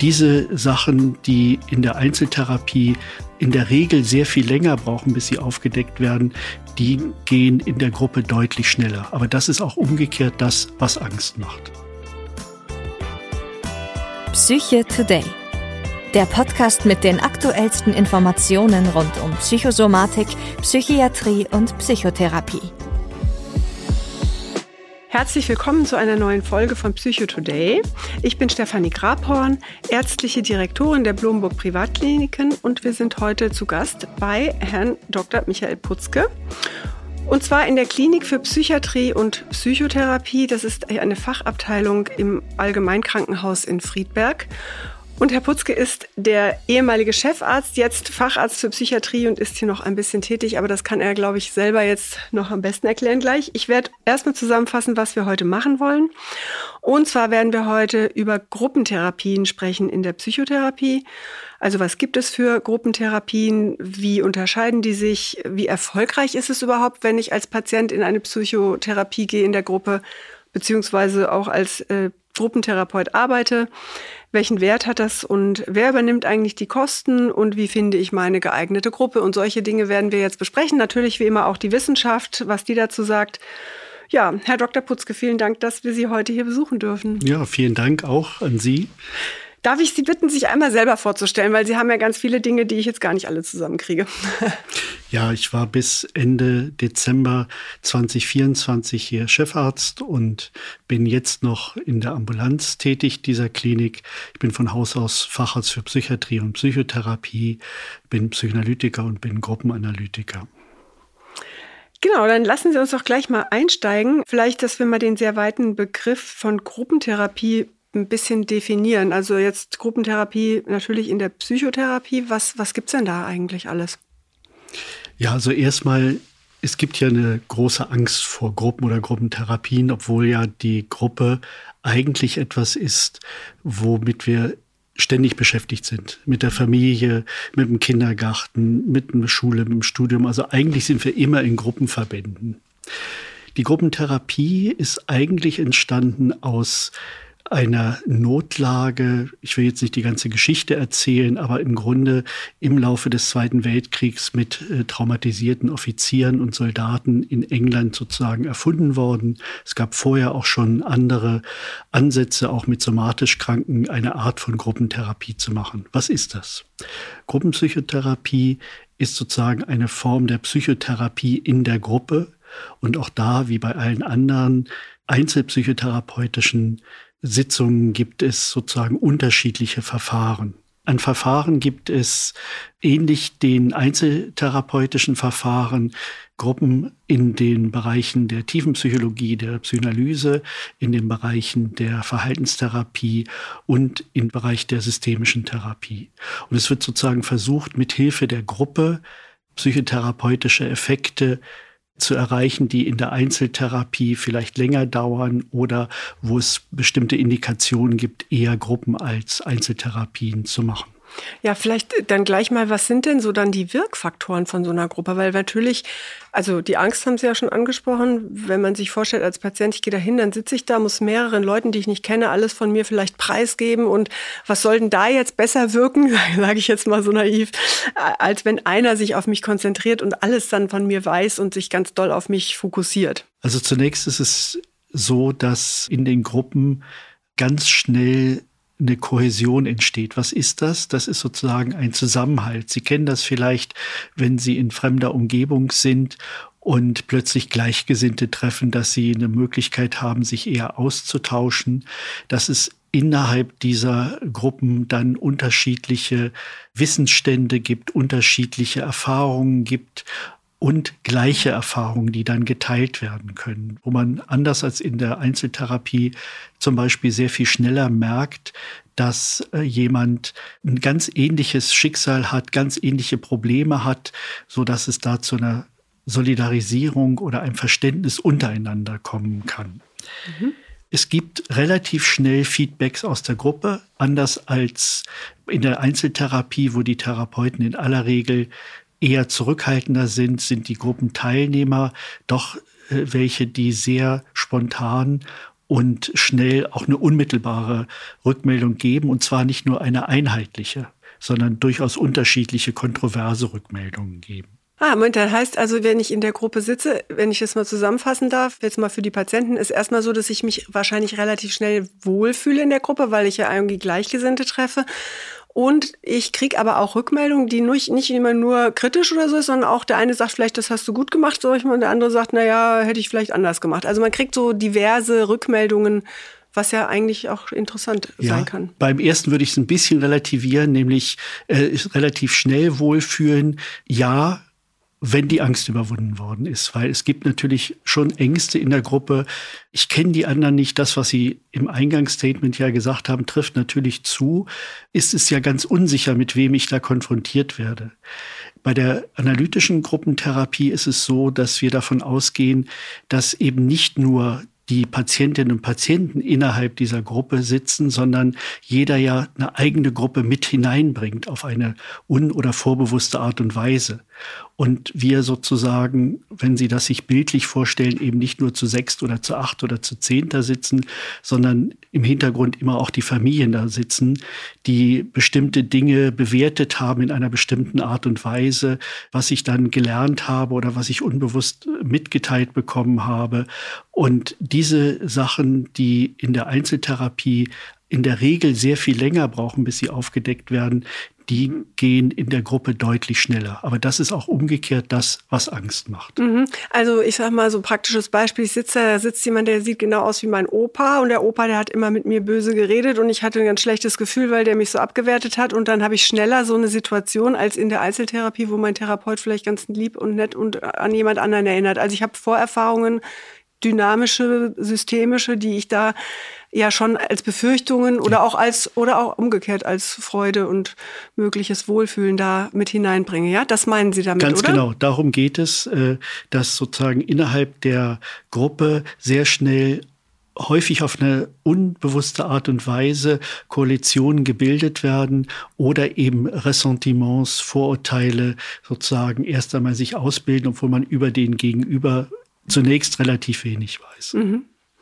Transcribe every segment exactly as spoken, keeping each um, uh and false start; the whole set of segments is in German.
diese Sachen, die in der Einzeltherapie in der Regel sehr viel länger brauchen, bis sie aufgedeckt werden, die gehen in der Gruppe deutlich schneller. Aber das ist auch umgekehrt das, was Angst macht. Psyche Today. Der Podcast mit den aktuellsten Informationen rund um Psychosomatik, Psychiatrie und Psychotherapie. Herzlich willkommen zu einer neuen Folge von Psycho Today. Ich bin Stefanie Grabhorn, ärztliche Direktorin der Blomburg Privatkliniken und wir sind heute zu Gast bei Herrn Doktor Michael Putzke. Und zwar in der Klinik für Psychiatrie und Psychotherapie. Das ist eine Fachabteilung im Allgemeinkrankenhaus in Friedberg. Und Herr Putzke ist der ehemalige Chefarzt, jetzt Facharzt für Psychiatrie und ist hier noch ein bisschen tätig. Aber das kann er, glaube ich, selber jetzt noch am besten erklären gleich. Ich werde erstmal zusammenfassen, was wir heute machen wollen. Und zwar werden wir heute über Gruppentherapien sprechen in der Psychotherapie. Also was gibt es für Gruppentherapien? Wie unterscheiden die sich? Wie erfolgreich ist es überhaupt, wenn ich als Patient in eine Psychotherapie gehe in der Gruppe, beziehungsweise auch als äh, Gruppentherapeut arbeite? Welchen Wert hat das und wer übernimmt eigentlich die Kosten und wie finde ich meine geeignete Gruppe? Und solche Dinge werden wir jetzt besprechen. Natürlich wie immer auch die Wissenschaft, was die dazu sagt. Ja, Herr Doktor Putzke, vielen Dank, dass wir Sie heute hier besuchen dürfen. Ja, vielen Dank auch an Sie. Darf ich Sie bitten, sich einmal selber vorzustellen, weil Sie haben ja ganz viele Dinge, die ich jetzt gar nicht alle zusammenkriege. Ja, ich war bis Ende Dezember zwanzig vierundzwanzig hier Chefarzt und bin jetzt noch in der Ambulanz tätig dieser Klinik. Ich bin von Haus aus Facharzt für Psychiatrie und Psychotherapie, bin Psychoanalytiker und bin Gruppenanalytiker. Genau, dann lassen Sie uns doch gleich mal einsteigen. Vielleicht, dass wir mal den sehr weiten Begriff von Gruppentherapie ein bisschen definieren. Also jetzt Gruppentherapie natürlich in der Psychotherapie. Was, was gibt es denn da eigentlich alles? Ja, also erstmal, es gibt ja eine große Angst vor Gruppen oder Gruppentherapien, obwohl ja die Gruppe eigentlich etwas ist, womit wir ständig beschäftigt sind. Mit der Familie, mit dem Kindergarten, mit einer Schule, mit dem Studium. Also eigentlich sind wir immer in Gruppenverbänden. Die Gruppentherapie ist eigentlich entstanden aus einer Notlage, ich will jetzt nicht die ganze Geschichte erzählen, aber im Grunde im Laufe des Zweiten Weltkriegs mit äh, traumatisierten Offizieren und Soldaten in England sozusagen erfunden worden. Es gab vorher auch schon andere Ansätze, auch mit somatisch Kranken eine Art von Gruppentherapie zu machen. Was ist das? Gruppenpsychotherapie ist sozusagen eine Form der Psychotherapie in der Gruppe und auch da, wie bei allen anderen einzelpsychotherapeutischen Sitzungen gibt es sozusagen unterschiedliche Verfahren. An Verfahren gibt es ähnlich den einzeltherapeutischen Verfahren Gruppen in den Bereichen der Tiefenpsychologie, der Psychoanalyse, in den Bereichen der Verhaltenstherapie und im Bereich der systemischen Therapie. Und es wird sozusagen versucht, mit Hilfe der Gruppe psychotherapeutische Effekte zu erreichen, die in der Einzeltherapie vielleicht länger dauern oder wo es bestimmte Indikationen gibt, eher Gruppen als Einzeltherapien zu machen. Ja, vielleicht dann gleich mal, was sind denn so dann die Wirkfaktoren von so einer Gruppe? Weil natürlich, also die Angst haben Sie ja schon angesprochen, wenn man sich vorstellt als Patient, ich gehe da hin, dann sitze ich da, muss mehreren Leuten, die ich nicht kenne, alles von mir vielleicht preisgeben und was soll denn da jetzt besser wirken, sage ich jetzt mal so naiv, als wenn einer sich auf mich konzentriert und alles dann von mir weiß und sich ganz doll auf mich fokussiert? Also zunächst ist es so, dass in den Gruppen ganz schnell eine Kohäsion entsteht. Was ist das? Das ist sozusagen ein Zusammenhalt. Sie kennen das vielleicht, wenn Sie in fremder Umgebung sind und plötzlich Gleichgesinnte treffen, dass Sie eine Möglichkeit haben, sich eher auszutauschen. Dass es innerhalb dieser Gruppen dann unterschiedliche Wissensstände gibt, unterschiedliche Erfahrungen gibt und gleiche Erfahrungen, die dann geteilt werden können, wo man anders als in der Einzeltherapie zum Beispiel sehr viel schneller merkt, dass äh, jemand ein ganz ähnliches Schicksal hat, ganz ähnliche Probleme hat, so dass es da zu einer Solidarisierung oder einem Verständnis untereinander kommen kann. Mhm. Es gibt relativ schnell Feedbacks aus der Gruppe, anders als in der Einzeltherapie, wo die Therapeuten in aller Regel eher zurückhaltender sind, sind die Gruppenteilnehmer doch äh, welche, die sehr spontan und schnell auch eine unmittelbare Rückmeldung geben, und zwar nicht nur eine einheitliche, sondern durchaus unterschiedliche, kontroverse Rückmeldungen geben. Ah, Moment, das heißt also, wenn ich in der Gruppe sitze, wenn ich das mal zusammenfassen darf, jetzt mal für die Patienten, ist erstmal so, dass ich mich wahrscheinlich relativ schnell wohlfühle in der Gruppe, weil ich ja irgendwie Gleichgesinnte treffe. Und ich kriege aber auch Rückmeldungen, die nicht, nicht immer nur kritisch oder so ist, sondern auch der eine sagt vielleicht, das hast du gut gemacht, sag ich mal, und der andere sagt, naja, hätte ich vielleicht anders gemacht. Also man kriegt so diverse Rückmeldungen, was ja eigentlich auch interessant ja, sein kann. Beim ersten würde ich es ein bisschen relativieren, nämlich äh, relativ schnell wohlfühlen. Ja, wenn die Angst überwunden worden ist. Weil es gibt natürlich schon Ängste in der Gruppe. Ich kenne die anderen nicht. Das, was Sie im Eingangsstatement ja gesagt haben, trifft natürlich zu. Ist es ja ganz unsicher, mit wem ich da konfrontiert werde. Bei der analytischen Gruppentherapie ist es so, dass wir davon ausgehen, dass eben nicht nur die Patientinnen und Patienten innerhalb dieser Gruppe sitzen, sondern jeder ja eine eigene Gruppe mit hineinbringt auf eine un- oder vorbewusste Art und Weise. Und wir sozusagen, wenn Sie das sich bildlich vorstellen, eben nicht nur zu sechst oder zu acht oder zu zehn da sitzen, sondern im Hintergrund immer auch die Familien da sitzen, die bestimmte Dinge bewertet haben in einer bestimmten Art und Weise, was ich dann gelernt habe oder was ich unbewusst mitgeteilt bekommen habe. Und diese Sachen, die in der Einzeltherapie in der Regel sehr viel länger brauchen, bis sie aufgedeckt werden, die gehen in der Gruppe deutlich schneller. Aber das ist auch umgekehrt das, was Angst macht. Mhm. Also ich sag mal so ein praktisches Beispiel. Ich sitze da, da sitzt jemand, der sieht genau aus wie mein Opa. Und der Opa, der hat immer mit mir böse geredet. Und ich hatte ein ganz schlechtes Gefühl, weil der mich so abgewertet hat. Und dann habe ich schneller so eine Situation als in der Einzeltherapie, wo mein Therapeut vielleicht ganz lieb und nett und an jemand anderen erinnert. Also ich habe Vorerfahrungen, dynamische, systemische, die ich da ja schon als Befürchtungen oder auch als oder auch umgekehrt als Freude und mögliches Wohlfühlen da mit hineinbringe. Ja, das meinen Sie damit, Ganz oder? Genau, darum geht es, dass sozusagen innerhalb der Gruppe sehr schnell häufig auf eine unbewusste Art und Weise Koalitionen gebildet werden oder eben Ressentiments, Vorurteile sozusagen erst einmal sich ausbilden, obwohl man über den Gegenüber zunächst relativ wenig weiß. Mhm.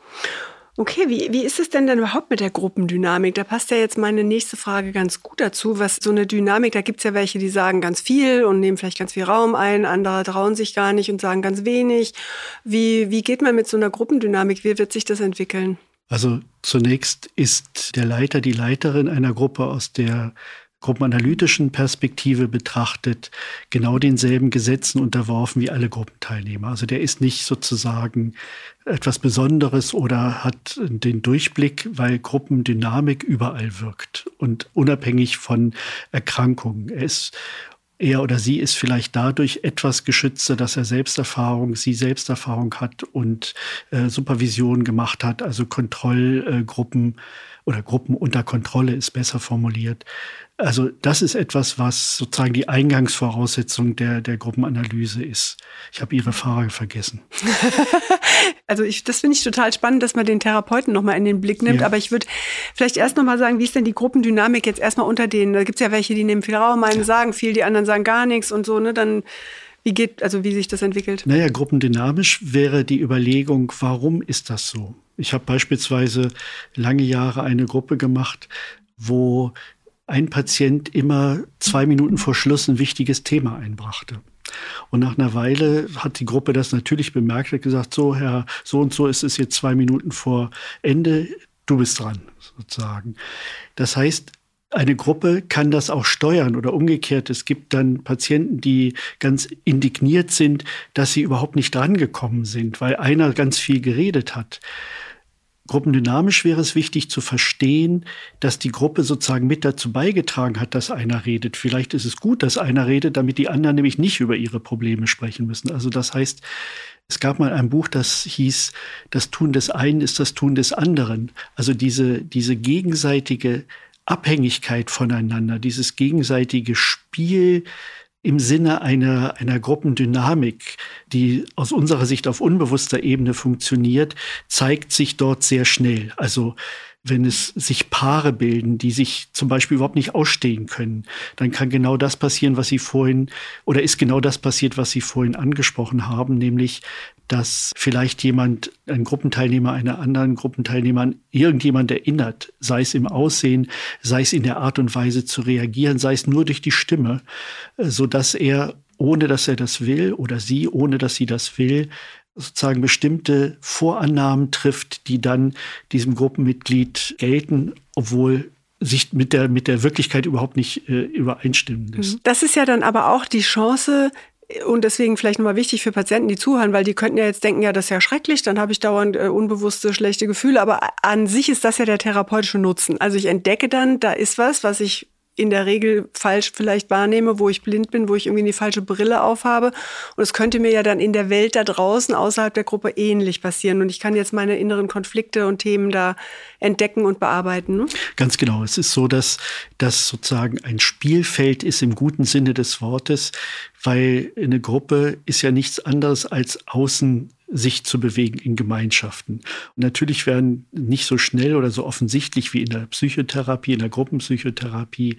Okay, wie, wie ist es denn denn überhaupt mit der Gruppendynamik? Da passt ja jetzt meine nächste Frage ganz gut dazu. Was so eine Dynamik, da gibt's ja welche, die sagen ganz viel und nehmen vielleicht ganz viel Raum ein, andere trauen sich gar nicht und sagen ganz wenig. Wie, wie geht man mit so einer Gruppendynamik? Wie wird sich das entwickeln? Also zunächst ist der Leiter, die Leiterin einer Gruppe aus der gruppenanalytischen Perspektive betrachtet, genau denselben Gesetzen unterworfen wie alle Gruppenteilnehmer. Also der ist nicht sozusagen etwas Besonderes oder hat den Durchblick, weil Gruppendynamik überall wirkt und unabhängig von Erkrankungen. Er ist Er oder sie ist vielleicht dadurch etwas geschützter, dass er Selbsterfahrung, sie Selbsterfahrung hat und äh, Supervision gemacht hat, also Kontrollgruppen äh, oder Gruppen unter Kontrolle ist besser formuliert. Also das ist etwas, was sozusagen die Eingangsvoraussetzung der, der Gruppenanalyse ist. Ich habe Ihre Frage vergessen. Also ich, das finde ich total spannend, dass man den Therapeuten nochmal in den Blick nimmt. Ja. Aber ich würde vielleicht erst nochmal sagen, wie ist denn die Gruppendynamik jetzt erstmal unter denen? Da gibt es ja welche, die nehmen viel Raum ein, ja. sagen viel, die anderen sagen gar nichts und so. Ne? Dann wie geht, also wie sich das entwickelt? Naja, gruppendynamisch wäre die Überlegung, warum ist das so? Ich habe beispielsweise lange Jahre eine Gruppe gemacht, wo ein Patient immer zwei Minuten vor Schluss ein wichtiges Thema einbrachte. Und nach einer Weile hat die Gruppe das natürlich bemerkt und gesagt, so Herr, so und so ist es jetzt zwei Minuten vor Ende, du bist dran, sozusagen. Das heißt, eine Gruppe kann das auch steuern oder umgekehrt. Es gibt dann Patienten, die ganz indigniert sind, dass sie überhaupt nicht drangekommen sind, weil einer ganz viel geredet hat. Gruppendynamisch wäre es wichtig zu verstehen, dass die Gruppe sozusagen mit dazu beigetragen hat, dass einer redet. Vielleicht ist es gut, dass einer redet, damit die anderen nämlich nicht über ihre Probleme sprechen müssen. Also das heißt, es gab mal ein Buch, das hieß, das Tun des einen ist das Tun des anderen. Also diese, diese gegenseitige Abhängigkeit voneinander, dieses gegenseitige Spiel im Sinne einer, einer Gruppendynamik, die aus unserer Sicht auf unbewusster Ebene funktioniert, zeigt sich dort sehr schnell. Also wenn es sich Paare bilden, die sich zum Beispiel überhaupt nicht ausstehen können, dann kann genau das passieren, was Sie vorhin, oder ist genau das passiert, was Sie vorhin angesprochen haben, nämlich dass vielleicht jemand, ein Gruppenteilnehmer, einer anderen Gruppenteilnehmer an irgendjemand erinnert, sei es im Aussehen, sei es in der Art und Weise zu reagieren, sei es nur durch die Stimme, sodass er, ohne dass er das will, oder sie, ohne dass sie das will, sozusagen bestimmte Vorannahmen trifft, die dann diesem Gruppenmitglied gelten, obwohl sich mit der, mit der Wirklichkeit überhaupt nicht äh, übereinstimmen ist. Das ist ja dann aber auch die Chance, und deswegen vielleicht nochmal wichtig für Patienten, die zuhören, weil die könnten ja jetzt denken, ja, das ist ja schrecklich, dann habe ich dauernd äh, unbewusste, schlechte Gefühle. Aber an sich ist das ja der therapeutische Nutzen. Also ich entdecke dann, da ist was, was ich in der Regel falsch vielleicht wahrnehme, wo ich blind bin, wo ich irgendwie die falsche Brille aufhabe. Und es könnte mir ja dann in der Welt da draußen, außerhalb der Gruppe, ähnlich passieren. Und ich kann jetzt meine inneren Konflikte und Themen da entdecken und bearbeiten. Ne? Ganz genau. Es ist so, dass das sozusagen ein Spielfeld ist im guten Sinne des Wortes, weil eine Gruppe ist ja nichts anderes als außen sich zu bewegen in Gemeinschaften. Und natürlich werden nicht so schnell oder so offensichtlich wie in der Psychotherapie, in der Gruppenpsychotherapie,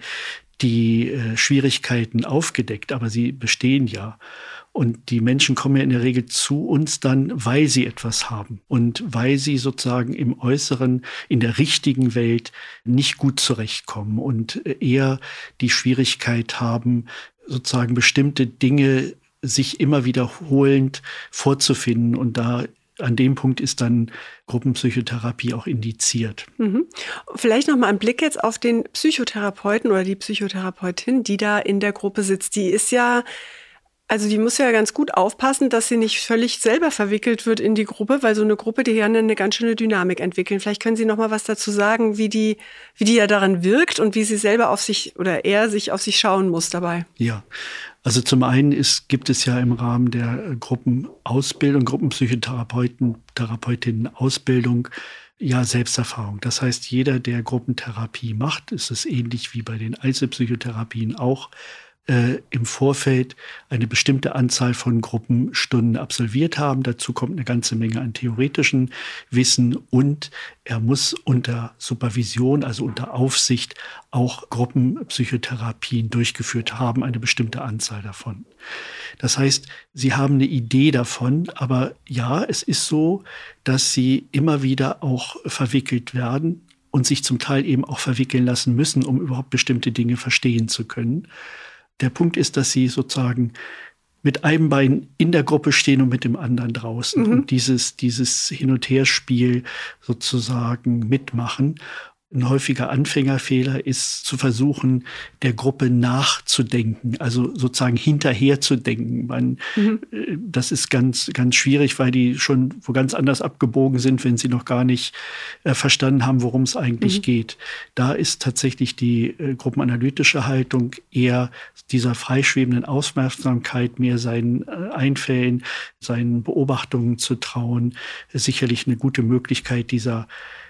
die äh, Schwierigkeiten aufgedeckt, aber sie bestehen ja. Und die Menschen kommen ja in der Regel zu uns dann, weil sie etwas haben und weil sie sozusagen im Äußeren, in der richtigen Welt nicht gut zurechtkommen und eher die Schwierigkeit haben, sozusagen bestimmte Dinge sich immer wiederholend vorzufinden. Und da an dem Punkt ist dann Gruppenpsychotherapie auch indiziert. Mhm. Vielleicht noch mal einen Blick jetzt auf den Psychotherapeuten oder die Psychotherapeutin, die da in der Gruppe sitzt. Die ist ja, also die muss ja ganz gut aufpassen, dass sie nicht völlig selber verwickelt wird in die Gruppe, weil so eine Gruppe, die kann eine ganz schöne Dynamik entwickeln. Vielleicht können Sie noch mal was dazu sagen, wie die, wie die ja daran wirkt und wie sie selber auf sich oder er sich auf sich schauen muss dabei. Ja. Also zum einen ist, gibt es ja im Rahmen der Gruppenausbildung, Gruppenpsychotherapeuten, Therapeutinnen-Ausbildung, ja Selbsterfahrung. Das heißt, jeder, der Gruppentherapie macht, ist es ähnlich wie bei den Einzelpsychotherapien auch, äh, im Vorfeld eine bestimmte Anzahl von Gruppenstunden absolviert haben. Dazu kommt eine ganze Menge an theoretischem Wissen und er muss unter Supervision, also unter Aufsicht, auch Gruppenpsychotherapien durchgeführt haben, eine bestimmte Anzahl davon. Das heißt, sie haben eine Idee davon, aber ja, es ist so, dass sie immer wieder auch verwickelt werden und sich zum Teil eben auch verwickeln lassen müssen, um überhaupt bestimmte Dinge verstehen zu können. Der Punkt ist, dass sie sozusagen mit einem Bein in der Gruppe stehen und mit dem anderen draußen mhm. und dieses, dieses Hin- und Herspiel sozusagen mitmachen. Ein häufiger Anfängerfehler ist zu versuchen, der Gruppe nachzudenken, also sozusagen hinterherzudenken. Man, mhm. Das ist ganz, ganz schwierig, weil die schon wo ganz anders abgebogen sind, wenn sie noch gar nicht äh, verstanden haben, worum es eigentlich mhm. geht. Da ist tatsächlich die äh, gruppenanalytische Haltung eher dieser freischwebenden Aufmerksamkeit, mehr seinen äh, Einfällen, seinen Beobachtungen zu trauen, sicherlich eine gute Möglichkeit dieser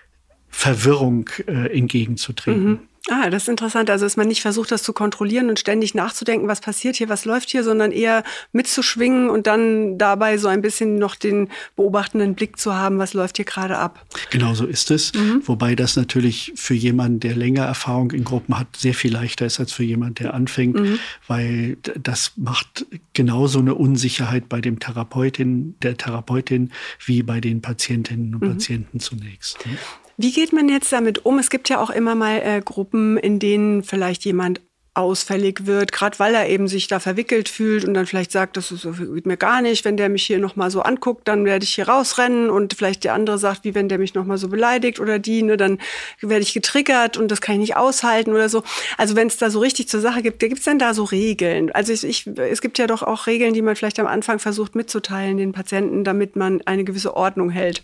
Verwirrung äh, entgegenzutreten. Mhm. Ah, das ist interessant. Also, dass man nicht versucht, das zu kontrollieren und ständig nachzudenken, was passiert hier, was läuft hier, sondern eher mitzuschwingen und dann dabei so ein bisschen noch den beobachtenden Blick zu haben, was läuft hier gerade ab. Genau so ist es. Mhm. Wobei das natürlich für jemanden, der länger Erfahrung in Gruppen hat, sehr viel leichter ist als für jemanden, der anfängt, mhm. weil das macht genauso eine Unsicherheit bei dem Therapeutin, der Therapeutin wie bei den Patientinnen und mhm. Patienten zunächst. Wie geht man jetzt damit um? Es gibt ja auch immer mal äh, Gruppen, in denen vielleicht jemand ausfällig wird, gerade weil er eben sich da verwickelt fühlt und dann vielleicht sagt, das ist, geht mir gar nicht, wenn der mich hier nochmal so anguckt, dann werde ich hier rausrennen und vielleicht der andere sagt, wie wenn der mich nochmal so beleidigt oder die, ne, dann werde ich getriggert und das kann ich nicht aushalten oder so. Also wenn es da so richtig zur Sache gibt, gibt es denn da so Regeln? Also ich, ich, es gibt ja doch auch Regeln, die man vielleicht am Anfang versucht mitzuteilen den Patienten, damit man eine gewisse Ordnung hält.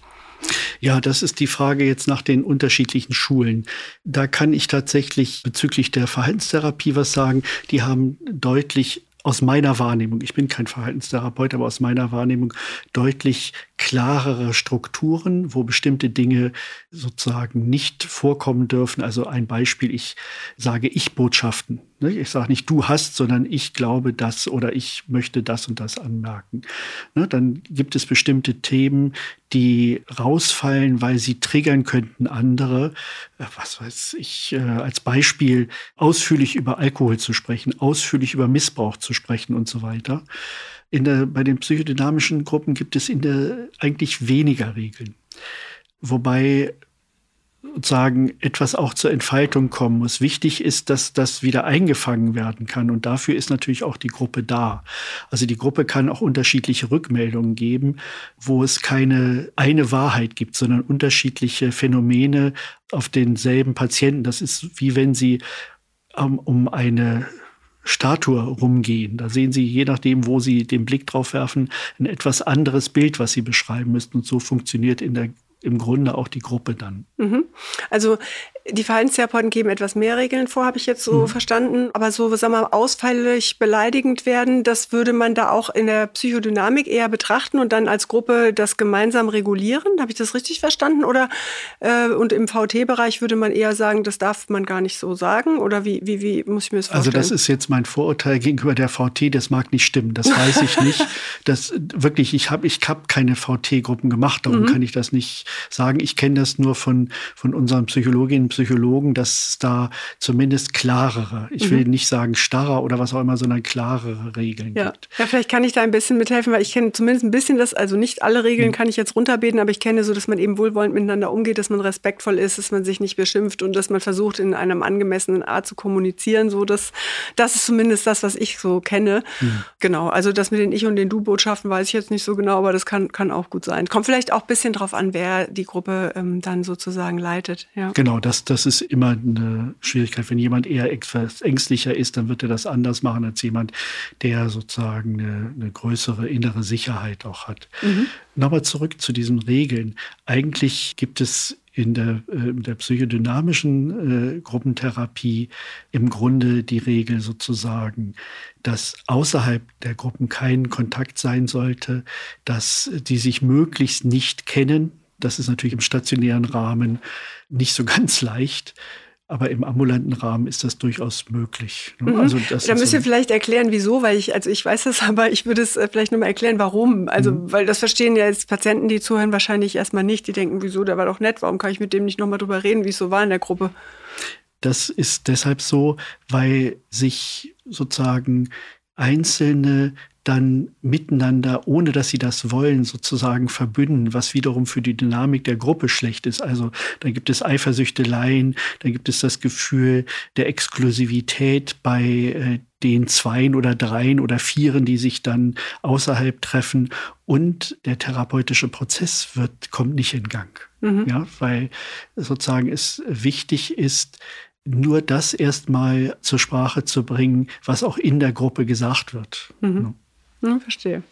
Ja, das ist die Frage jetzt nach den unterschiedlichen Schulen. Da kann ich tatsächlich bezüglich der Verhaltenstherapie was sagen. Die haben deutlich aus meiner Wahrnehmung, ich bin kein Verhaltenstherapeut, aber aus meiner Wahrnehmung deutlich klarere Strukturen, wo bestimmte Dinge sozusagen nicht vorkommen dürfen. Also ein Beispiel, ich sage Ich-Botschaften. Ich sage nicht, du hast, sondern ich glaube das oder ich möchte das und das anmerken. Dann gibt es bestimmte Themen, die rausfallen, weil sie triggern könnten andere. Was weiß ich, als Beispiel ausführlich über Alkohol zu sprechen, ausführlich über Missbrauch zu sprechen und so weiter. In der, bei den psychodynamischen Gruppen gibt es in der eigentlich weniger Regeln. Wobei sozusagen etwas auch zur Entfaltung kommen muss. Wichtig ist, dass das wieder eingefangen werden kann. Und dafür ist natürlich auch die Gruppe da. Also die Gruppe kann auch unterschiedliche Rückmeldungen geben, wo es keine eine Wahrheit gibt, sondern unterschiedliche Phänomene auf denselben Patienten. Das ist wie wenn Sie ähm, um eine Statue rumgehen. Da sehen Sie, je nachdem, wo Sie den Blick drauf werfen, ein etwas anderes Bild, was Sie beschreiben müssten. Und so funktioniert in der im Grunde auch die Gruppe dann. Mhm. Also die Verhaltenstherapeuten geben etwas mehr Regeln vor, habe ich jetzt so mhm. verstanden. Aber so, sagen wir mal, ausfällig beleidigend werden, das würde man da auch in der Psychodynamik eher betrachten und dann als Gruppe das gemeinsam regulieren. Habe ich das richtig verstanden? Oder äh, und im V T-Bereich würde man eher sagen, das darf man gar nicht so sagen? Oder wie, wie, wie muss ich mir das vorstellen? Also das ist jetzt mein Vorurteil gegenüber der V T, das mag nicht stimmen. Das weiß ich nicht. Das wirklich, ich habe ich hab keine V T-Gruppen gemacht, darum mhm. kann ich das nicht sagen. Ich kenne das nur von, von unseren Psychologinnen und Psychologen, dass es da zumindest klarere, ich will mhm. nicht sagen starrer oder was auch immer, sondern klarere Regeln ja. gibt. Ja, vielleicht kann ich da ein bisschen mithelfen, weil ich kenne zumindest ein bisschen das, also nicht alle Regeln mhm. kann ich jetzt runterbeten, aber ich kenne so, dass man eben wohlwollend miteinander umgeht, dass man respektvoll ist, dass man sich nicht beschimpft und dass man versucht, in einem angemessenen Art zu kommunizieren. So, dass, das ist zumindest das, was ich so kenne. Mhm. Genau, also das mit den Ich- und den Du-Botschaften weiß ich jetzt nicht so genau, aber das kann, kann auch gut sein. Kommt vielleicht auch ein bisschen drauf an, wer die Gruppe ähm, dann sozusagen leitet. Ja. Genau, das, das ist immer eine Schwierigkeit. Wenn jemand eher etwas ängstlicher ist, dann wird er das anders machen als jemand, der sozusagen eine, eine größere innere Sicherheit auch hat. Mhm. Nochmal zurück zu diesen Regeln. Eigentlich gibt es in der, äh, der psychodynamischen äh, Gruppentherapie im Grunde die Regel sozusagen, dass außerhalb der Gruppen kein Kontakt sein sollte, dass die sich möglichst nicht kennen. Das ist natürlich im stationären Rahmen nicht so ganz leicht. Aber im ambulanten Rahmen ist das durchaus möglich. Mhm. Also das da müsst ihr so vielleicht erklären, wieso, weil ich, also ich weiß das, aber ich würde es vielleicht nochmal erklären, warum. Also, mhm. weil das verstehen ja jetzt Patienten, die zuhören, wahrscheinlich erstmal nicht. Die denken, wieso, der war doch nett, warum kann ich mit dem nicht nochmal drüber reden, wie es so war in der Gruppe? Das ist deshalb so, weil sich sozusagen Einzelne dann miteinander, ohne dass sie das wollen, sozusagen verbünden, was wiederum für die Dynamik der Gruppe schlecht ist. Also da gibt es Eifersüchteleien, da gibt es das Gefühl der Exklusivität bei äh, den Zweien oder Dreien oder Vieren, die sich dann außerhalb treffen. Und der therapeutische Prozess wird, kommt nicht in Gang. Mhm. Ja, weil sozusagen es wichtig ist, nur das erstmal zur Sprache zu bringen, was auch in der Gruppe gesagt wird. Mhm. Ja. Ja, verstehe.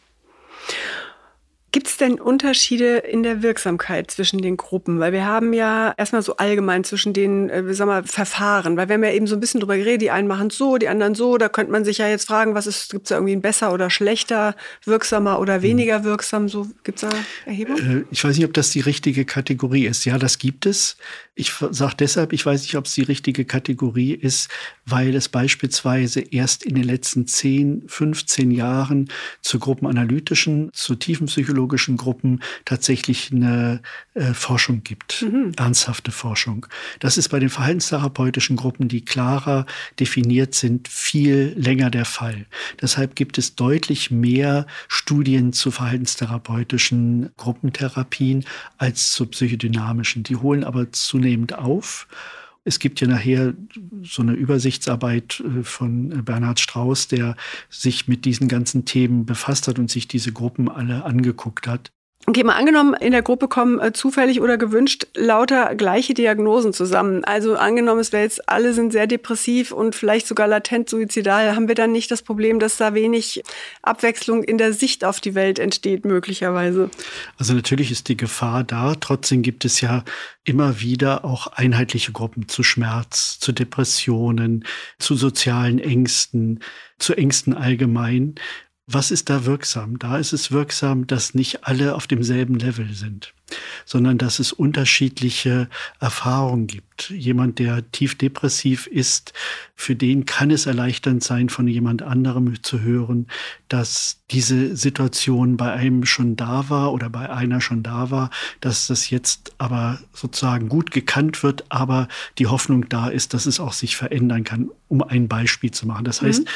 Gibt es denn Unterschiede in der Wirksamkeit zwischen den Gruppen? Weil wir haben ja erstmal so allgemein zwischen den, äh, sagen wir, Verfahren, weil wir haben ja eben so ein bisschen drüber geredet, die einen machen es so, die anderen so, da könnte man sich ja jetzt fragen, was ist, gibt es da irgendwie ein besser oder schlechter, wirksamer oder weniger wirksam, so gibt es da Erhebungen? Äh, ich weiß nicht, ob das die richtige Kategorie ist. Ja, das gibt es. Ich sage deshalb, ich weiß nicht, ob es die richtige Kategorie ist, weil es beispielsweise erst in den letzten zehn, fünfzehn Jahren zu gruppenanalytischen, zu tiefenpsychologischen Gruppen tatsächlich eine äh, Forschung gibt, mhm. ernsthafte Forschung. Das ist bei den verhaltenstherapeutischen Gruppen, die klarer definiert sind, viel länger der Fall. Deshalb gibt es deutlich mehr Studien zu verhaltenstherapeutischen Gruppentherapien als zu psychodynamischen. Die holen aber zunehmend auf. Es gibt ja nachher so eine Übersichtsarbeit von Bernhard Strauß, der sich mit diesen ganzen Themen befasst hat und sich diese Gruppen alle angeguckt hat. Okay, mal angenommen, in der Gruppe kommen äh, zufällig oder gewünscht lauter gleiche Diagnosen zusammen. Also angenommen, es wäre jetzt, alle sind sehr depressiv und vielleicht sogar latent suizidal. Haben wir dann nicht das Problem, dass da wenig Abwechslung in der Sicht auf die Welt entsteht, möglicherweise? Also natürlich ist die Gefahr da. Trotzdem gibt es ja immer wieder auch einheitliche Gruppen zu Schmerz, zu Depressionen, zu sozialen Ängsten, zu Ängsten allgemein. Was ist da wirksam? Da ist es wirksam, dass nicht alle auf demselben Level sind, sondern dass es unterschiedliche Erfahrungen gibt. Jemand, der tief depressiv ist, für den kann es erleichternd sein, von jemand anderem zu hören, dass diese Situation bei einem schon da war oder bei einer schon da war, dass das jetzt aber sozusagen gut gekannt wird, aber die Hoffnung da ist, dass es auch sich verändern kann, um ein Beispiel zu machen. Das heißt, mhm.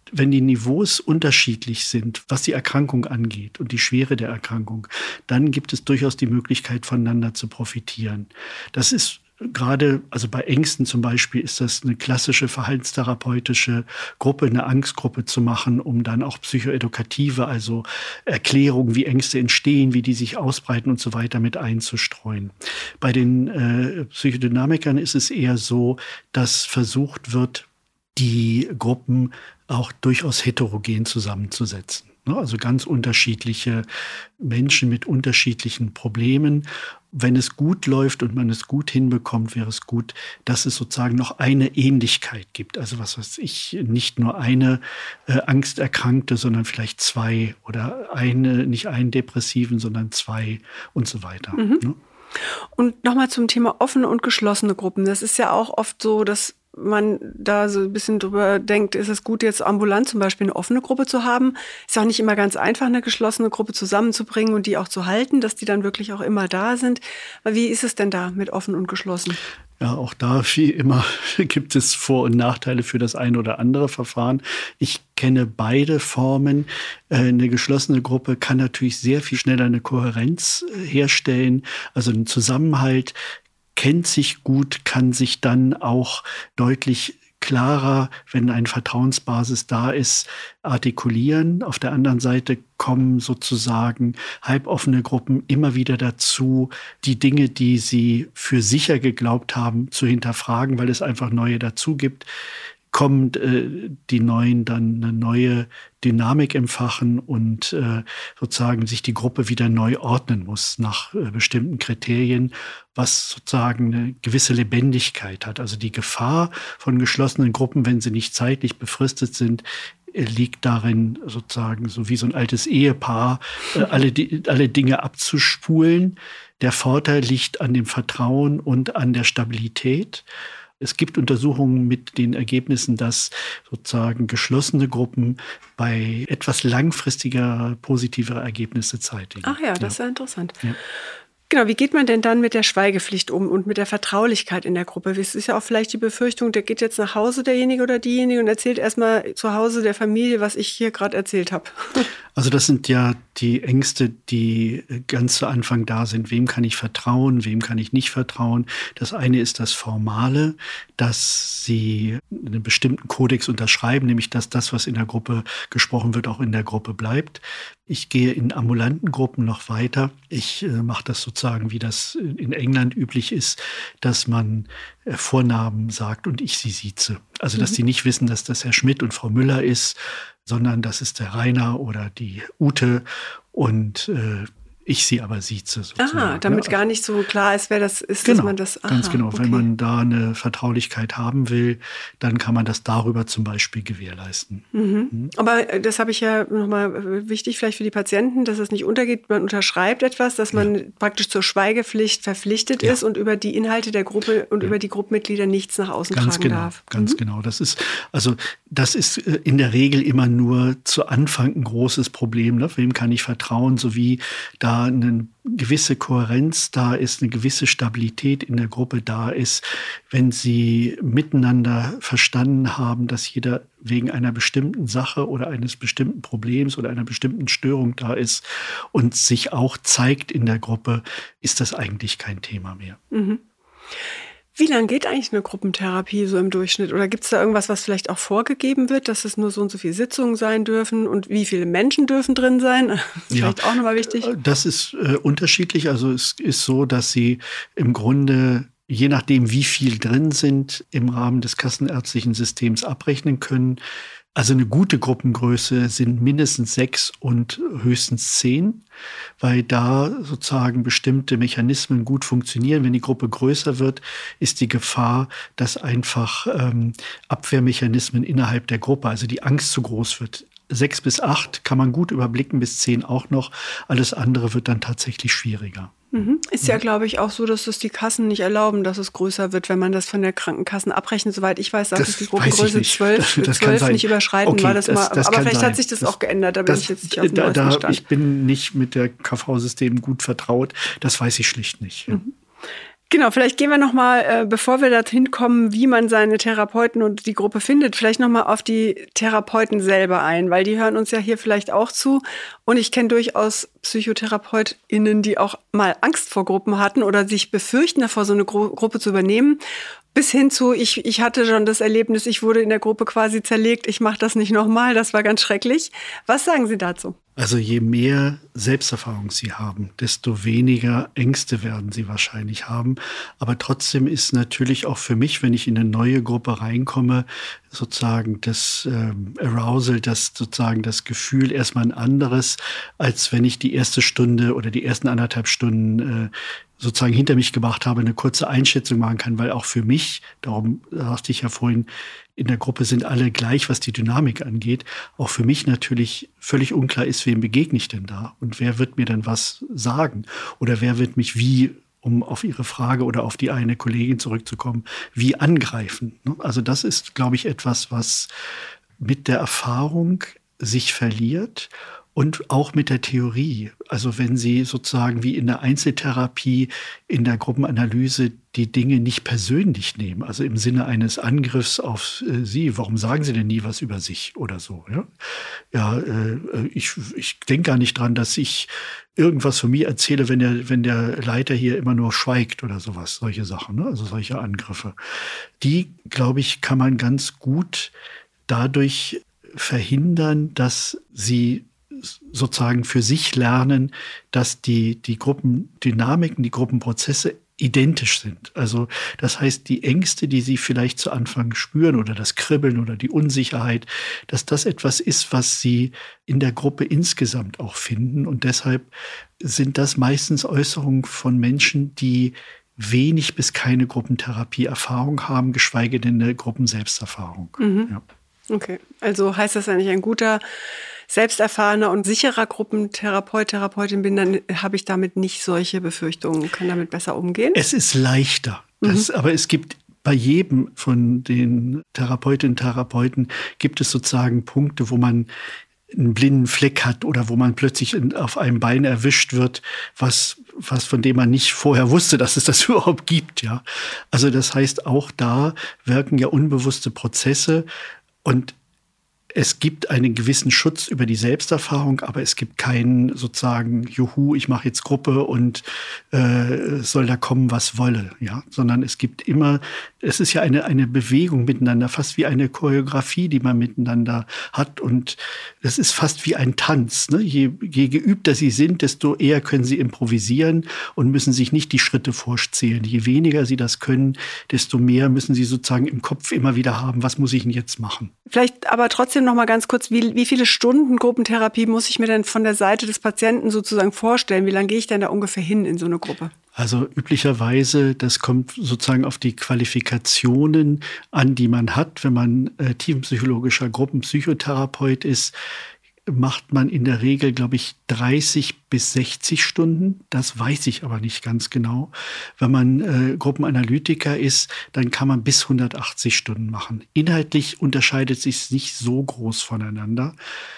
wenn die Niveaus unterschiedlich sind, was die Erkrankung angeht und die Schwere der Erkrankung, dann gibt es durchaus die Möglichkeit, voneinander zu profitieren. Das ist gerade, also bei Ängsten zum Beispiel, ist das eine klassische verhaltenstherapeutische Gruppe, eine Angstgruppe zu machen, um dann auch psychoedukative, also Erklärungen, wie Ängste entstehen, wie die sich ausbreiten und so weiter mit einzustreuen. Bei den äh, Psychodynamikern ist es eher so, dass versucht wird, die Gruppen auch durchaus heterogen zusammenzusetzen. Also ganz unterschiedliche Menschen mit unterschiedlichen Problemen. Wenn es gut läuft und man es gut hinbekommt, wäre es gut, dass es sozusagen noch eine Ähnlichkeit gibt. Also was weiß ich, nicht nur eine äh, Angsterkrankte, sondern vielleicht zwei oder eine, nicht einen Depressiven, sondern zwei und so weiter. Mhm. Ne? Und nochmal zum Thema offene und geschlossene Gruppen. Das ist ja auch oft so, dass man da so ein bisschen drüber denkt, ist es gut, jetzt ambulant zum Beispiel eine offene Gruppe zu haben. Ist auch nicht immer ganz einfach, eine geschlossene Gruppe zusammenzubringen und die auch zu halten, dass die dann wirklich auch immer da sind. Aber wie ist es denn da mit offen und geschlossen? Ja, auch da, wie immer, gibt es Vor- und Nachteile für das eine oder andere Verfahren. Ich kenne beide Formen. Eine geschlossene Gruppe kann natürlich sehr viel schneller eine Kohärenz herstellen, also einen Zusammenhalt, kennt sich gut, kann sich dann auch deutlich klarer, wenn eine Vertrauensbasis da ist, artikulieren. Auf der anderen Seite kommen sozusagen halboffene Gruppen immer wieder dazu, die Dinge, die sie für sicher geglaubt haben, zu hinterfragen, weil es einfach neue dazu gibt. Kommen äh, die Neuen dann eine neue Dynamik empfachen und äh, sozusagen sich die Gruppe wieder neu ordnen muss nach äh, bestimmten Kriterien, was sozusagen eine gewisse Lebendigkeit hat. Also die Gefahr von geschlossenen Gruppen, wenn sie nicht zeitlich befristet sind, äh, liegt darin, sozusagen so wie so ein altes Ehepaar, äh, alle, die, alle Dinge abzuspulen. Der Vorteil liegt an dem Vertrauen und an der Stabilität. Es gibt Untersuchungen mit den Ergebnissen, dass sozusagen geschlossene Gruppen bei etwas langfristiger positiver Ergebnisse zeitigen. Ach ja, das ja. ist ja interessant. Ja. Genau, wie geht man denn dann mit der Schweigepflicht um und mit der Vertraulichkeit in der Gruppe? Es ist ja auch vielleicht die Befürchtung, der geht jetzt nach Hause, derjenige oder diejenige, und erzählt erstmal zu Hause der Familie, was ich hier gerade erzählt habe. Also das sind ja die Ängste, die ganz zu Anfang da sind. Wem kann ich vertrauen, wem kann ich nicht vertrauen? Das eine ist das Formale, dass sie einen bestimmten Kodex unterschreiben, nämlich dass das, was in der Gruppe gesprochen wird, auch in der Gruppe bleibt. Ich gehe in ambulanten Gruppen noch weiter. Ich äh, mache das sozusagen, wie das in England üblich ist, dass man äh, Vornamen sagt und ich sie sieze. Also, dass mhm. die nicht wissen, dass das Herr Schmidt und Frau Müller ist, sondern das ist der Rainer oder die Ute und äh, ich sie aber sieze sozusagen. Aha, damit ja. gar nicht so klar ist, wer das ist, genau, dass man das... Aha, ganz genau. Okay. Wenn man da eine Vertraulichkeit haben will, dann kann man das darüber zum Beispiel gewährleisten. Mhm. Mhm. Aber das habe ich ja nochmal wichtig vielleicht für die Patienten, dass es nicht untergeht. Man unterschreibt etwas, dass man ja. praktisch zur Schweigepflicht verpflichtet ja. ist und über die Inhalte der Gruppe und ja. über die Gruppenmitglieder nichts nach außen ganz tragen genau, darf. Ganz mhm. genau. Das ist, also, das ist in der Regel immer nur zu Anfang ein großes Problem. Ne? Wem kann ich vertrauen, sowie da eine gewisse Kohärenz da ist, eine gewisse Stabilität in der Gruppe da ist, wenn sie miteinander verstanden haben, dass jeder wegen einer bestimmten Sache oder eines bestimmten Problems oder einer bestimmten Störung da ist und sich auch zeigt in der Gruppe, ist das eigentlich kein Thema mehr. Mhm. Wie lange geht eigentlich eine Gruppentherapie so im Durchschnitt? Oder gibt es da irgendwas, was vielleicht auch vorgegeben wird, dass es nur so und so viele Sitzungen sein dürfen? Und wie viele Menschen dürfen drin sein? Vielleicht ja, auch nochmal wichtig. Das ist äh, unterschiedlich. Also es ist so, dass sie im Grunde, je nachdem wie viel drin sind, im Rahmen des kassenärztlichen Systems abrechnen können. Also eine gute Gruppengröße sind mindestens sechs und höchstens zehn, weil da sozusagen bestimmte Mechanismen gut funktionieren. Wenn die Gruppe größer wird, ist die Gefahr, dass einfach ähm, Abwehrmechanismen innerhalb der Gruppe, also die Angst zu groß wird. Sechs bis acht kann man gut überblicken, bis zehn auch noch. Alles andere wird dann tatsächlich schwieriger. Mhm. Ist ja, glaube ich, auch so, dass das die Kassen nicht erlauben, dass es größer wird, wenn man das von der Krankenkassen abrechnet. Soweit ich weiß, darf das die Gruppengröße zwölf nicht überschreiten. Okay, war das das, mal, das aber vielleicht sein. hat sich das, das auch geändert. Da bin das, ich jetzt nicht auf dem da, da, Stand. Ich bin nicht mit der K V-System gut vertraut. Das weiß ich schlicht nicht. Ja. Mhm. Genau, vielleicht gehen wir nochmal, äh, bevor wir dorthin kommen, wie man seine Therapeuten und die Gruppe findet, vielleicht nochmal auf die Therapeuten selber ein, weil die hören uns ja hier vielleicht auch zu. Und ich kenne durchaus PsychotherapeutInnen, die auch mal Angst vor Gruppen hatten oder sich befürchten davor, so eine Gru- Gruppe zu übernehmen. Bis hin zu, ich, ich hatte schon das Erlebnis, ich wurde in der Gruppe quasi zerlegt, ich mache das nicht nochmal, das war ganz schrecklich. Was sagen Sie dazu? Also je mehr Selbsterfahrung Sie haben, desto weniger Ängste werden Sie wahrscheinlich haben. Aber trotzdem ist natürlich auch für mich, wenn ich in eine neue Gruppe reinkomme, sozusagen das ähm, Arousal, das sozusagen das Gefühl erstmal ein anderes, als wenn ich die erste Stunde oder die ersten anderthalb Stunden äh, sozusagen hinter mich gebracht habe, eine kurze Einschätzung machen kann, weil auch für mich, darum sagte ich ja vorhin, in der Gruppe sind alle gleich, was die Dynamik angeht, auch für mich natürlich völlig unklar ist, wem begegne ich denn da und wer wird mir denn was sagen oder wer wird mich wie, um auf Ihre Frage oder auf die eine Kollegin zurückzukommen, wie angreifen. Also das ist, glaube ich, etwas, was mit der Erfahrung sich verliert. Und auch mit der Theorie. Also wenn Sie sozusagen wie in der Einzeltherapie, in der Gruppenanalyse die Dinge nicht persönlich nehmen, also im Sinne eines Angriffs auf äh, Sie, warum sagen Sie denn nie was über sich oder so? Ja, ja äh, ich, ich denke gar nicht dran, dass ich irgendwas von mir erzähle, wenn der, wenn der Leiter hier immer nur schweigt oder sowas, solche Sachen, ne? Also solche Angriffe. Die, glaube ich, kann man ganz gut dadurch verhindern, dass Sie sozusagen für sich lernen, dass die, die Gruppendynamiken, die Gruppenprozesse identisch sind. Also das heißt, die Ängste, die Sie vielleicht zu Anfang spüren oder das Kribbeln oder die Unsicherheit, dass das etwas ist, was Sie in der Gruppe insgesamt auch finden. Und deshalb sind das meistens Äußerungen von Menschen, die wenig bis keine Gruppentherapie-Erfahrung haben, geschweige denn eine Gruppenselbsterfahrung. Mhm. Ja. Okay, also heißt das eigentlich ein guter selbsterfahrener und sicherer Gruppentherapeut, Therapeutin bin, dann habe ich damit nicht solche Befürchtungen, kann damit besser umgehen? Es ist leichter, das, mhm. aber es gibt bei jedem von den Therapeutinnen und Therapeuten gibt es sozusagen Punkte, wo man einen blinden Fleck hat oder wo man plötzlich in, auf einem Bein erwischt wird, was, was von dem man nicht vorher wusste, dass es das überhaupt gibt. Ja, also das heißt, auch da wirken ja unbewusste Prozesse und es gibt einen gewissen Schutz über die Selbsterfahrung, aber es gibt keinen sozusagen, juhu, ich mache jetzt Gruppe und äh, soll da kommen, was wolle. Ja? Sondern es gibt immer, es ist ja eine, eine Bewegung miteinander, fast wie eine Choreografie, die man miteinander hat. Und es ist fast wie ein Tanz. Ne? Je, je geübter Sie sind, desto eher können Sie improvisieren und müssen sich nicht die Schritte vorzählen. Je weniger Sie das können, desto mehr müssen Sie sozusagen im Kopf immer wieder haben, was muss ich denn jetzt machen. Vielleicht aber trotzdem noch mal ganz kurz, wie, wie viele Stunden Gruppentherapie muss ich mir denn von der Seite des Patienten sozusagen vorstellen? Wie lange gehe ich denn da ungefähr hin in so eine Gruppe? Also üblicherweise, das kommt sozusagen auf die Qualifikationen an, die man hat. Wenn man äh, tiefenpsychologischer Gruppenpsychotherapeut ist, macht man in der Regel, glaube ich, dreißig bis sechzig Stunden. Das weiß ich aber nicht ganz genau. Wenn man äh, Gruppenanalytiker ist, dann kann man bis hundertachtzig Stunden machen. Inhaltlich unterscheidet sich es nicht so groß voneinander.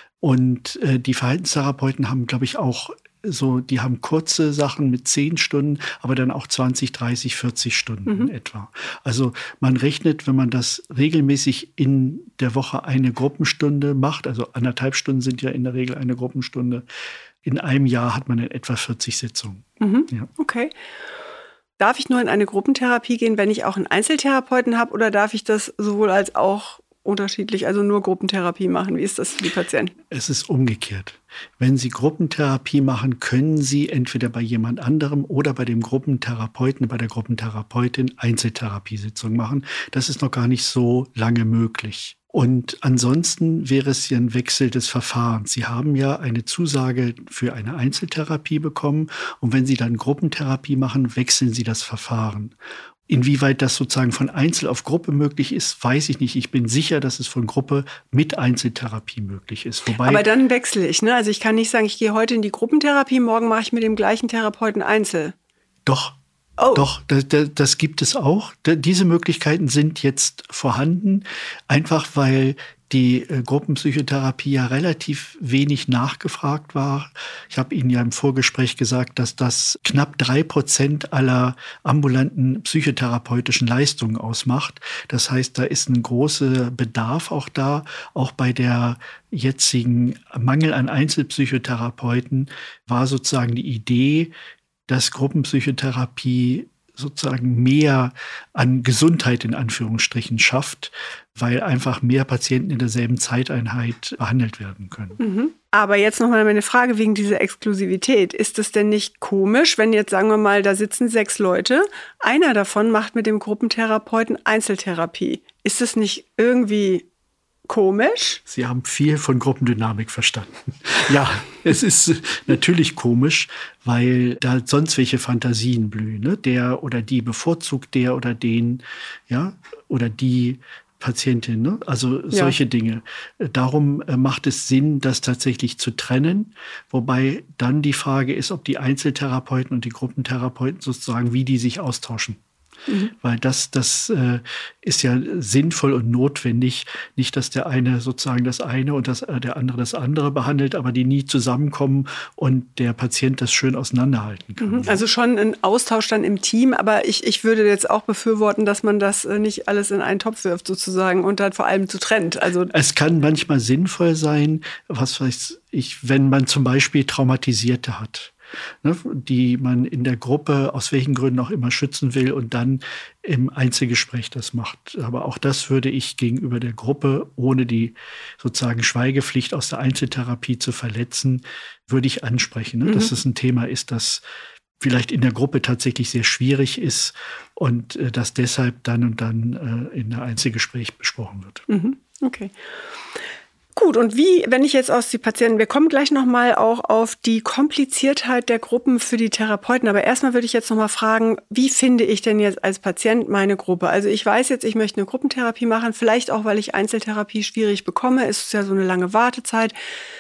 Und äh, die Verhaltenstherapeuten haben, glaube ich, auch so, die haben kurze Sachen mit zehn Stunden, aber dann auch zwanzig, dreißig, vierzig Stunden Mhm. etwa. Also man rechnet, wenn man das regelmäßig in der Woche eine Gruppenstunde macht, also anderthalb Stunden sind ja in der Regel eine Gruppenstunde, in einem Jahr hat man in etwa vierzig Sitzungen. Mhm. Ja. Okay. Darf ich nur in eine Gruppentherapie gehen, wenn ich auch einen Einzeltherapeuten habe, oder darf ich das sowohl als auch unterschiedlich, also nur Gruppentherapie machen? Wie ist das für die Patienten? Es ist umgekehrt. Wenn Sie Gruppentherapie machen, können Sie entweder bei jemand anderem oder bei dem Gruppentherapeuten, bei der Gruppentherapeutin Einzeltherapiesitzungen machen. Das ist noch gar nicht so lange möglich. Und ansonsten wäre es ja ein Wechsel des Verfahrens. Sie haben ja eine Zusage für eine Einzeltherapie bekommen und wenn Sie dann Gruppentherapie machen, wechseln Sie das Verfahren. Inwieweit das sozusagen von Einzel auf Gruppe möglich ist, weiß ich nicht. Ich bin sicher, dass es von Gruppe mit Einzeltherapie möglich ist. Wobei, aber dann wechsle ich, ne? Also ich kann nicht sagen, ich gehe heute in die Gruppentherapie, morgen mache ich mit dem gleichen Therapeuten Einzel. Doch, Oh. Doch, das, das gibt es auch. Diese Möglichkeiten sind jetzt vorhanden, einfach weil die Gruppenpsychotherapie ja relativ wenig nachgefragt war. Ich habe Ihnen ja im Vorgespräch gesagt, dass das knapp drei Prozent aller ambulanten psychotherapeutischen Leistungen ausmacht. Das heißt, da ist ein großer Bedarf auch da. Auch bei der jetzigen Mangel an Einzelpsychotherapeuten war sozusagen die Idee, dass Gruppenpsychotherapie sozusagen mehr an Gesundheit in Anführungsstrichen schafft, weil einfach mehr Patienten in derselben Zeiteinheit behandelt werden können. Mhm. Aber jetzt nochmal meine Frage wegen dieser Exklusivität. Ist es denn nicht komisch, wenn jetzt, sagen wir mal, da sitzen sechs Leute, einer davon macht mit dem Gruppentherapeuten Einzeltherapie? Ist es nicht irgendwie komisch? Sie haben viel von Gruppendynamik verstanden. Ja, es ist natürlich komisch, weil da sonst welche Fantasien blühen. Ne? Der oder die bevorzugt der oder den, ja, oder die Patientin, ne? Also solche ja. Dinge. Darum äh, macht es Sinn, das tatsächlich zu trennen, wobei dann die Frage ist, ob die Einzeltherapeuten und die Gruppentherapeuten sozusagen, wie die sich austauschen. Mhm. Weil das, das äh, ist ja sinnvoll und notwendig. Nicht, dass der eine sozusagen das eine und das, äh, der andere das andere behandelt, aber die nie zusammenkommen und der Patient das schön auseinanderhalten kann. Mhm. Also schon ein Austausch dann im Team, aber ich, ich würde jetzt auch befürworten, dass man das äh, nicht alles in einen Topf wirft sozusagen und dann vor allem zu trennt. Also es kann manchmal sinnvoll sein, was weiß ich, wenn man zum Beispiel Traumatisierte hat, ne, die man in der Gruppe aus welchen Gründen auch immer schützen will und dann im Einzelgespräch das macht. Aber auch das würde ich gegenüber der Gruppe, ohne die sozusagen Schweigepflicht aus der Einzeltherapie zu verletzen, würde ich ansprechen, ne, mhm. dass es ein Thema ist, das vielleicht in der Gruppe tatsächlich sehr schwierig ist und äh, das deshalb dann und dann äh, in der Einzelgespräch besprochen wird. Mhm. Okay. Gut, und wie, wenn ich jetzt aus die Patienten, wir kommen gleich nochmal auch auf die Kompliziertheit der Gruppen für die Therapeuten, aber erstmal würde ich jetzt nochmal fragen, wie finde ich denn jetzt als Patient meine Gruppe? Also ich weiß jetzt, ich möchte eine Gruppentherapie machen, vielleicht auch, weil ich Einzeltherapie schwierig bekomme, es ist ja so eine lange Wartezeit.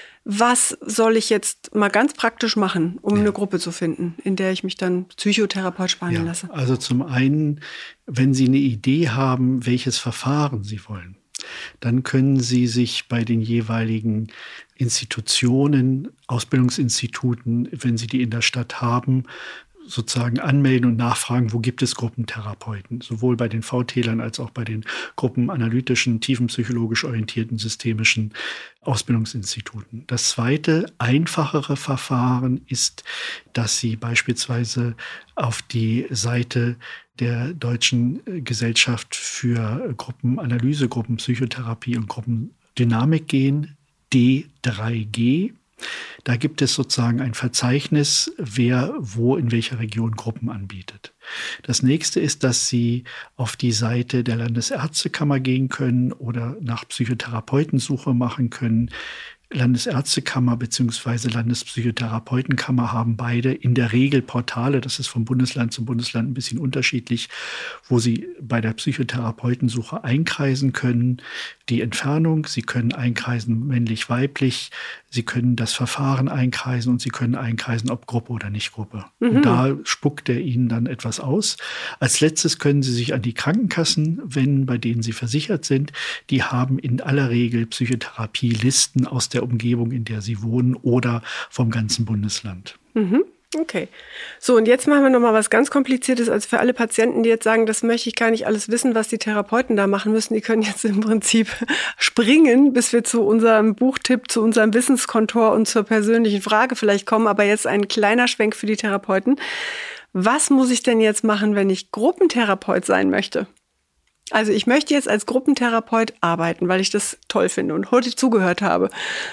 Was soll ich jetzt mal ganz praktisch machen, um ja. eine Gruppe zu finden, in der ich mich dann psychotherapeutisch behandeln ja. lasse? Also zum einen, wenn Sie eine Idee haben, welches Verfahren Sie wollen, dann können Sie sich bei den jeweiligen Institutionen, Ausbildungsinstituten, wenn Sie die in der Stadt haben, sozusagen anmelden und nachfragen, wo gibt es Gruppentherapeuten, sowohl bei den V T-Lern als auch bei den gruppenanalytischen, tiefenpsychologisch orientierten, systemischen Ausbildungsinstituten. Das zweite, einfachere Verfahren ist, dass Sie beispielsweise auf die Seite der Deutschen Gesellschaft für Gruppenanalyse, Gruppenpsychotherapie und Gruppendynamik gehen, D drei G. Da gibt es sozusagen ein Verzeichnis, wer wo in welcher Region Gruppen anbietet. Das nächste ist, dass Sie auf die Seite der Landesärztekammer gehen können oder nach Psychotherapeutensuche machen können. Landesärztekammer bzw. Landespsychotherapeutenkammer haben beide in der Regel Portale, das ist vom Bundesland zu Bundesland ein bisschen unterschiedlich, wo Sie bei der Psychotherapeutensuche einkreisen können. Die Entfernung, Sie können einkreisen männlich-weiblich, Sie können das Verfahren einkreisen und Sie können einkreisen, ob Gruppe oder nicht Gruppe. Mhm. Und da spuckt er Ihnen dann etwas aus. Als letztes können Sie sich an die Krankenkassen wenden, bei denen Sie versichert sind. Die haben in aller Regel Psychotherapielisten aus der Umgebung, in der Sie wohnen oder vom ganzen Bundesland. Mhm. Okay. So, und jetzt machen wir nochmal was ganz Kompliziertes. Also für alle Patienten, die jetzt sagen, das möchte ich gar nicht alles wissen, was die Therapeuten da machen müssen, die können jetzt im Prinzip springen, bis wir zu unserem Buchtipp, zu unserem Wissenskontor und zur persönlichen Frage vielleicht kommen. Aber jetzt ein kleiner Schwenk für die Therapeuten. Was muss ich denn jetzt machen, wenn ich Gruppentherapeut sein möchte? Also ich möchte jetzt als Gruppentherapeut arbeiten, weil ich das toll finde und heute zugehört habe.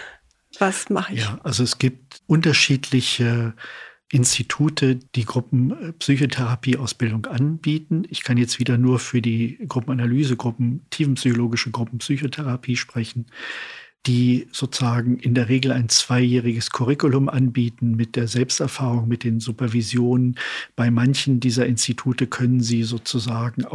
Was mache ich? Ja, also es gibt unterschiedliche Institute, die Gruppenpsychotherapieausbildung anbieten. Ich kann jetzt wieder nur für die Gruppenanalyse, Gruppen, tiefenpsychologische Gruppenpsychotherapie sprechen, die sozusagen in der Regel ein zweijähriges Curriculum anbieten mit der Selbsterfahrung, mit den Supervisionen. Bei manchen dieser Institute können Sie sozusagen auch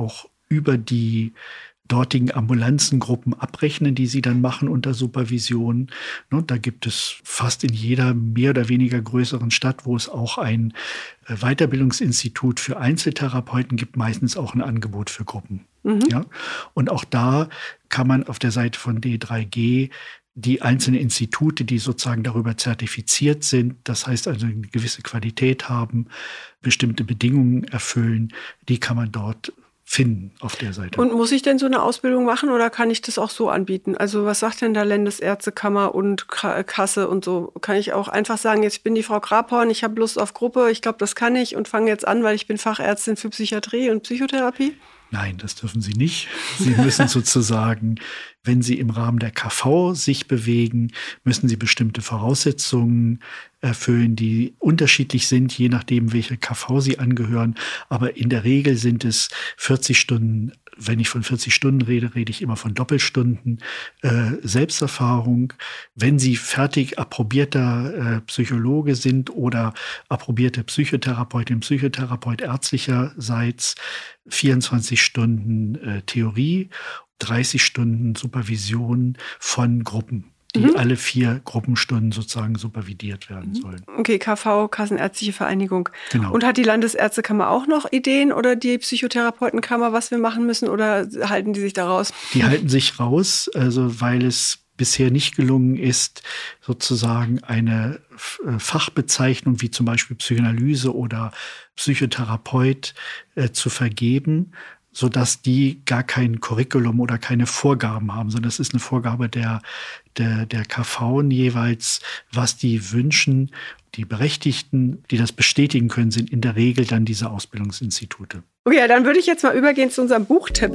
über die dortigen Ambulanzengruppen abrechnen, die sie dann machen unter Supervision. Da gibt es fast in jeder mehr oder weniger größeren Stadt, wo es auch ein Weiterbildungsinstitut für Einzeltherapeuten gibt, meistens auch ein Angebot für Gruppen. Mhm. Ja? Und auch da kann man auf der Seite von D drei G die einzelnen Institute, die sozusagen darüber zertifiziert sind, das heißt also eine gewisse Qualität haben, bestimmte Bedingungen erfüllen, die kann man dort finden auf der Seite. Und muss ich denn so eine Ausbildung machen oder kann ich das auch so anbieten? Also was sagt denn da Landesärztekammer und Kasse und so? Kann ich auch einfach sagen, jetzt bin die Frau Grabhorn, ich habe Lust auf Gruppe, ich glaube, das kann ich und fange jetzt an, weil ich bin Fachärztin für Psychiatrie und Psychotherapie? Nein, das dürfen Sie nicht. Sie müssen sozusagen, wenn Sie im Rahmen der K V sich bewegen, müssen Sie bestimmte Voraussetzungen erfüllen, die unterschiedlich sind, je nachdem, welche K V Sie angehören. Aber in der Regel sind es vierzig Stunden. Wenn ich von vierzig Stunden rede, rede ich immer von Doppelstunden äh, Selbsterfahrung. Wenn Sie fertig approbierter äh, Psychologe sind oder approbierte Psychotherapeutin, Psychotherapeut ärztlicherseits, vierundzwanzig Stunden äh, Theorie, dreißig Stunden Supervision von Gruppen, die mhm. alle vier Gruppenstunden sozusagen supervidiert werden sollen. Okay, K V, Kassenärztliche Vereinigung. Genau. Und hat die Landesärztekammer auch noch Ideen oder die Psychotherapeutenkammer, was wir machen müssen, oder halten die sich da raus? Die halten sich raus, also weil es bisher nicht gelungen ist, sozusagen eine Fachbezeichnung wie zum Beispiel Psychoanalyse oder Psychotherapeut äh, zu vergeben, sodass die gar kein Curriculum oder keine Vorgaben haben, sondern es ist eine Vorgabe der, der, der K V jeweils, was die wünschen. Die Berechtigten, die das bestätigen können, sind in der Regel dann diese Ausbildungsinstitute. Okay, dann würde ich jetzt mal übergehen zu unserem Buchtipp.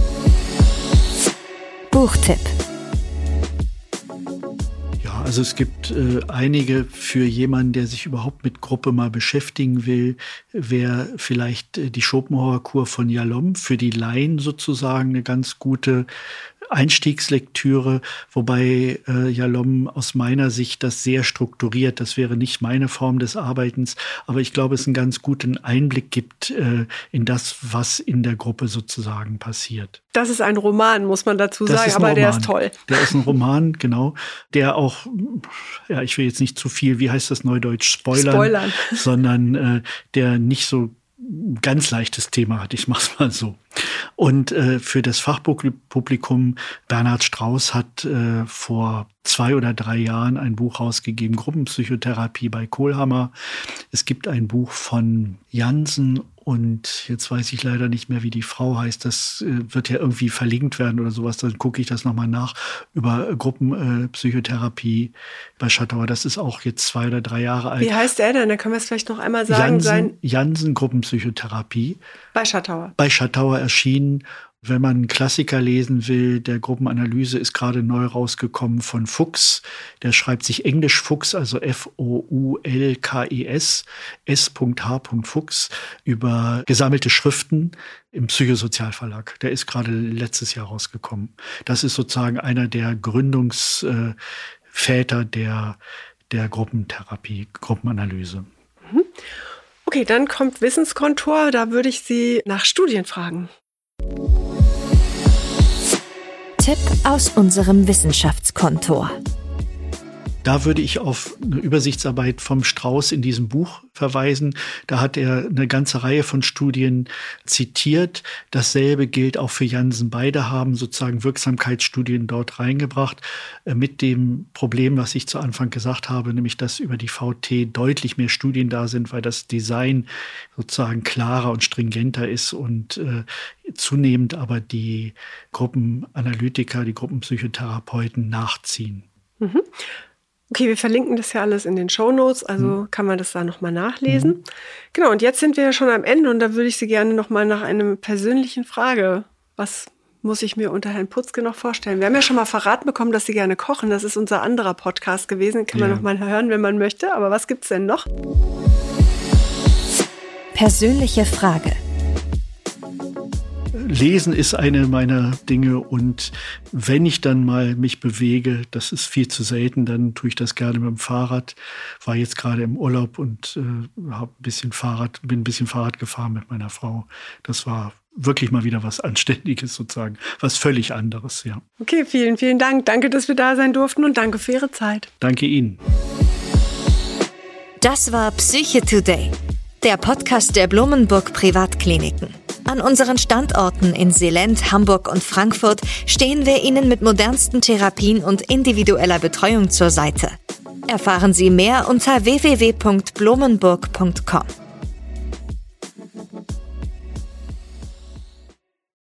Buchtipp. Also es gibt äh, einige für jemanden, der sich überhaupt mit Gruppe mal beschäftigen will, wäre vielleicht äh, die Schopenhauer-Kur von Yalom für die Laien sozusagen eine ganz gute Einstiegslektüre, wobei äh, Yalom aus meiner Sicht das sehr strukturiert. Das wäre nicht meine Form des Arbeitens, aber ich glaube, es einen ganz guten Einblick gibt äh, in das, was in der Gruppe sozusagen passiert. Das ist ein Roman, muss man dazu sagen, aber Roman. Der ist toll. Der ist ein Roman, genau, der auch, ja, ich will jetzt nicht zu viel, wie heißt das neudeutsch, spoilern, spoilern. sondern äh, der nicht so ganz leichtes Thema hat, ich mach's mal so. Und äh, für das Fachpublikum, Bernhard Strauß hat äh, vor zwei oder drei Jahren ein Buch rausgegeben, Gruppenpsychotherapie bei Kohlhammer. Es gibt ein Buch von Jansen und jetzt weiß ich leider nicht mehr, wie die Frau heißt. Das äh, wird ja irgendwie verlinkt werden oder sowas. Dann gucke ich das nochmal nach über Gruppenpsychotherapie äh, bei Schattauer. Das ist auch jetzt zwei oder drei Jahre alt. Wie heißt der denn? Da können wir es vielleicht noch einmal sagen. Jansen, sein Jansen Gruppenpsychotherapie. Bei Schattauer. Bei Schattauer erschienen. Wenn man einen Klassiker lesen will, der Gruppenanalyse ist gerade neu rausgekommen von Fuchs. Der schreibt sich Englisch Fuchs, also F O U L K E S, S H Fuchs, über gesammelte Schriften im Psychosozialverlag. Der ist gerade letztes Jahr rausgekommen. Das ist sozusagen einer der Gründungsväter der, der Gruppentherapie, Gruppenanalyse. Okay, dann kommt Wissenskontor. Da würde ich Sie nach Studien fragen. Tipp aus unserem Wissenschaftskontor. Da würde ich auf eine Übersichtsarbeit vom Strauß in diesem Buch verweisen. Da hat er eine ganze Reihe von Studien zitiert. Dasselbe gilt auch für Jansen. Beide haben sozusagen Wirksamkeitsstudien dort reingebracht, mit dem Problem, was ich zu Anfang gesagt habe, nämlich dass über die V T deutlich mehr Studien da sind, weil das Design sozusagen klarer und stringenter ist und äh, zunehmend aber die Gruppenanalytiker, die Gruppenpsychotherapeuten nachziehen. Mhm. Okay, wir verlinken das ja alles in den Shownotes, also mhm. kann man das da nochmal nachlesen. Mhm. Genau, und jetzt sind wir ja schon am Ende und da würde ich Sie gerne nochmal nach einer persönlichen Frage, was muss ich mir unter Herrn Putzke noch vorstellen? Wir haben ja schon mal verraten bekommen, dass Sie gerne kochen, das ist unser anderer Podcast gewesen, kann ja. man nochmal hören, wenn man möchte, aber was gibt's denn noch? Persönliche Frage. Lesen ist eine meiner Dinge und wenn ich dann mal mich bewege, das ist viel zu selten, dann tue ich das gerne mit dem Fahrrad. War jetzt gerade im Urlaub und äh, habe ein bisschen Fahrrad, bin ein bisschen Fahrrad gefahren mit meiner Frau. Das war wirklich mal wieder was Anständiges sozusagen, was völlig anderes, ja. Okay, vielen, vielen Dank. Danke, dass wir da sein durften und danke für Ihre Zeit. Danke Ihnen. Das war Psyche Today, der Podcast der Blumenburg Privatkliniken. An unseren Standorten in Seeland, Hamburg und Frankfurt stehen wir Ihnen mit modernsten Therapien und individueller Betreuung zur Seite. Erfahren Sie mehr unter w w w punkt blumenburg punkt com.